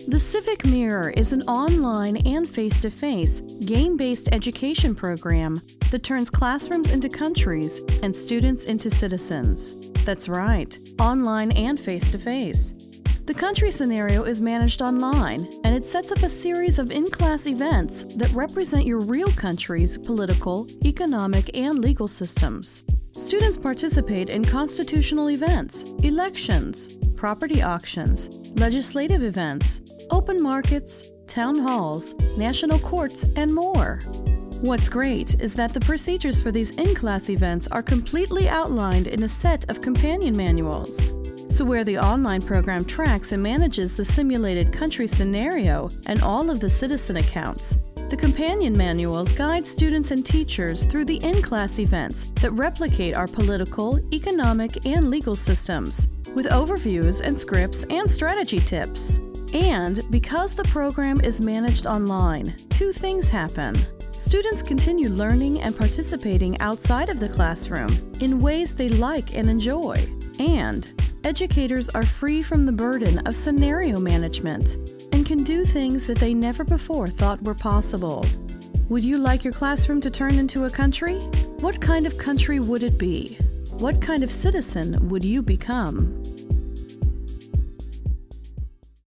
The Civic Mirror is an online and face-to-face, game-based education program that turns classrooms into countries and students into citizens. That's right, online and face-to-face. The country scenario is managed online, and it sets up a series of in-class events that represent your real country's political, economic, and legal systems. Students participate in constitutional events, elections, property auctions, legislative events, open markets, town halls, national courts, and more. What's great is that the procedures for these in-class events are completely outlined in a set of companion manuals. So where the online program tracks and manages the simulated country scenario and all of the citizen accounts, the companion manuals guide students and teachers through the in-class events that replicate our political, economic, and legal systems, with overviews and scripts and strategy tips. And because the program is managed online, two things happen. Students continue learning and participating outside of the classroom in ways they like and enjoy. And educators are free from the burden of scenario management and can do things that they never before thought were possible. Would you like your classroom to turn into a country? What kind of country would it be? What kind of citizen would you become?